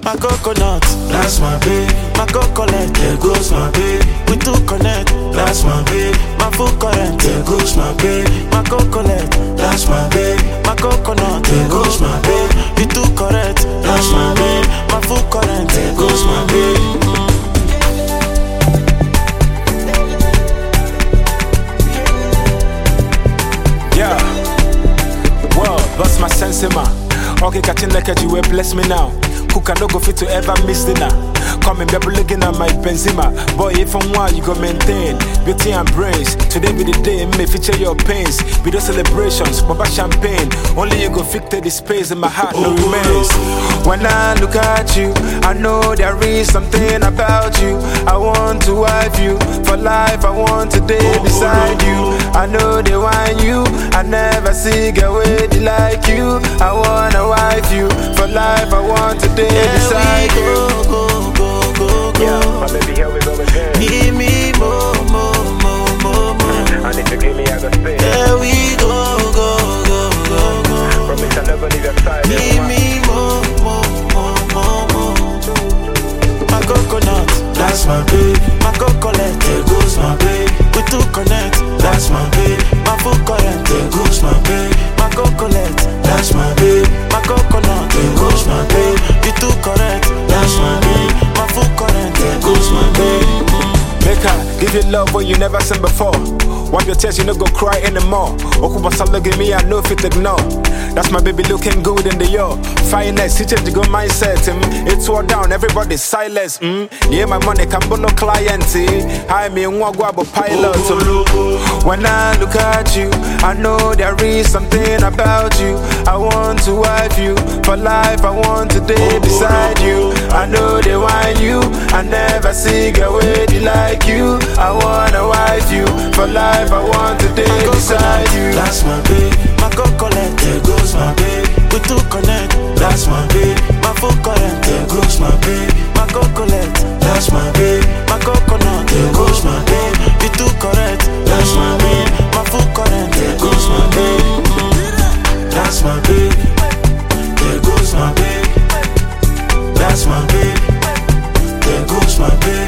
my coconut. That's my babe. My coconut. There goes my babe. We two connect. That's my babe. My full current. There goes my babe. My coconut. That's my babe. My coconut. There goes my babe. We two correct. That's my babe. My full current. There goes my babe. Yeah. Well, that's my sense, man. Okay, catching like you will bless me now. Who can no go fit to ever miss dinner? Come and be looking at my Benzema. Boy, if I'm wild, you go maintain beauty and brains. Today be the day, may feature your pains. Be those celebrations, Baba champagne. Only you go fit the space in my heart, no remains. When I look at you, I know there is something about you. I want to wife you for life. I want to day beside you. I know they want you. I never see girl with like you. I wanna wife you for life. I want to day beside you. Yeah, my baby, here we go again. Give me more. I need to give me a good spin. Here we go. Promise I'll never leave your side. Give me more. My coconut. That's my babe. My coconut. There goes my babe. We two connect. That's my babe. My full current. There goes my babe. My coconut. That's my babe. My coconut. There goes my babe. We two correct. That's my babe. My full current. There goes my babe. Make her give you love when you never seen before. Wipe your tears, you no go cry anymore. Okuba Salo give me, I know fit ignore. That's my baby looking good in the yo. Finest, he change the good mindset. It's all down, everybody's silence. Yeah, my money can no client. I mean, guabo pilot. When I look at you, I know there is something about you. I want to wife you for life. I want to day beside you. I know they want you. I never see girl with like you. I wanna wife you for life. I want to day beside you. That's my babe. My coconut. There goes my babe. We two connect. That's my babe. My full current. There goes my babe. My coconut. That's my babe. My coconut. There goes my babe. We two correct. That's my babe. My full current. There goes my babe. That's my babe. There goes my babe. That's my babe. There goes my babe.